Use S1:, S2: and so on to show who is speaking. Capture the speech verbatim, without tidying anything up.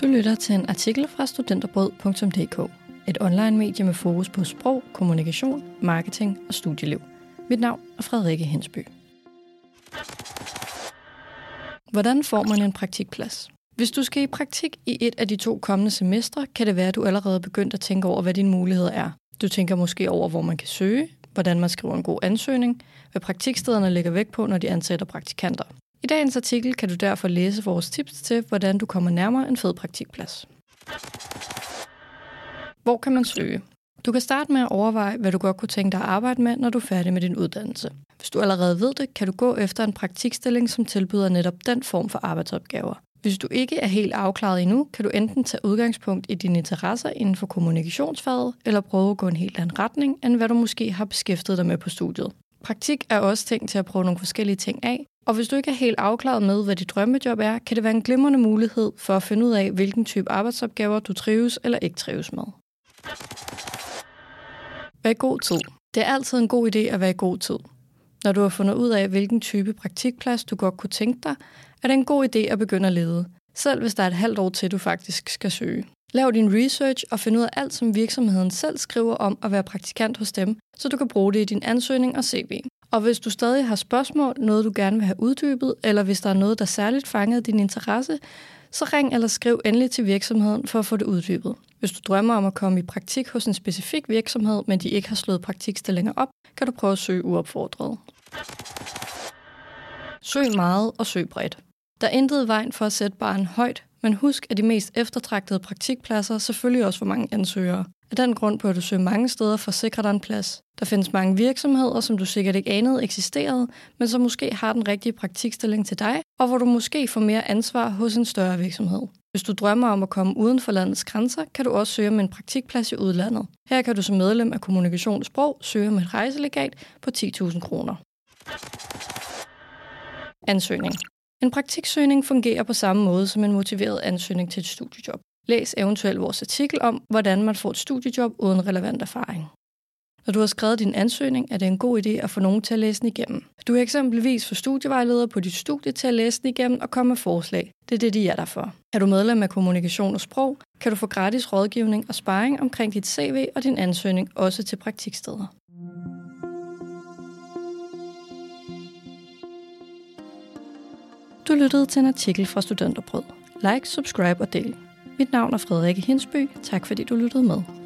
S1: Du lytter til en artikel fra studenterbrød punktum d k, et online-medie med fokus på sprog, kommunikation, marketing og studieliv. Mit navn er Frederikke Hensby. Hvordan får man en praktikplads? Hvis du skal i praktik i et af de to kommende semestre, kan det være, at du allerede er begyndt at tænke over, hvad dine muligheder er. Du tænker måske over, hvor man kan søge, hvordan man skriver en god ansøgning, hvad praktikstederne lægger vægt på, når de ansætter praktikanter. I dagens artikel kan du derfor læse vores tips til, hvordan du kommer nærmere en fed praktikplads. Hvor kan man søge? Du kan starte med at overveje, hvad du godt kunne tænke dig at arbejde med, når du er færdig med din uddannelse. Hvis du allerede ved det, kan du gå efter en praktikstilling, som tilbyder netop den form for arbejdsopgaver. Hvis du ikke er helt afklaret endnu, kan du enten tage udgangspunkt i dine interesser inden for kommunikationsfaget, eller prøve at gå en helt anden retning, end hvad du måske har beskæftiget dig med på studiet. Praktik er også tænkt til at prøve nogle forskellige ting af, og hvis du ikke er helt afklaret med, hvad dit drømmejob er, kan det være en glimrende mulighed for at finde ud af, hvilken type arbejdsopgaver du trives eller ikke trives med. Vær i god tid. Det er altid en god idé at være i god tid. Når du har fundet ud af, hvilken type praktikplads du godt kunne tænke dig, er det en god idé at begynde at lede, selv hvis der er et halvt år til, du faktisk skal søge. Lav din research og find ud af alt, som virksomheden selv skriver om at være praktikant hos dem, så du kan bruge det i din ansøgning og C V. Og hvis du stadig har spørgsmål, noget du gerne vil have uddybet, eller hvis der er noget, der særligt fangede din interesse, så ring eller skriv endelig til virksomheden for at få det uddybet. Hvis du drømmer om at komme i praktik hos en specifik virksomhed, men de ikke har slået praktikstillinger op, kan du prøve at søge uopfordret. Søg meget og søg bredt. Der er intet i vejen for at sætte barren højt, men husk, at de mest eftertragtede praktikpladser selvfølgelig også får mange ansøgere. Af den grund bør du søge mange steder for at sikre dig en plads. Der findes mange virksomheder, som du sikkert ikke anede eksisterede, men som måske har den rigtige praktikstilling til dig, og hvor du måske får mere ansvar hos en større virksomhed. Hvis du drømmer om at komme uden for landets grænser, kan du også søge om en praktikplads i udlandet. Her kan du som medlem af Kommunikation og Sprog søge om et rejselegat på ti tusind kroner. Ansøgning. En praktiksøgning fungerer på samme måde som en motiveret ansøgning til et studiejob. Læs eventuelt vores artikel om, hvordan man får et studiejob uden relevant erfaring. Når du har skrevet din ansøgning, er det en god idé at få nogen til at læse den igennem. Du kan eksempelvis få studievejledere på dit studie til at læse den igennem og komme med forslag. Det er det, de er der for. Er du medlem af Kommunikation og Sprog, kan du få gratis rådgivning og sparring omkring dit C V og din ansøgning, også til praktiksteder. Du lyttede til en artikel fra Studenterbrød. Like, subscribe og del. Mit navn er Frederikke Hensby. Tak fordi du lyttede med.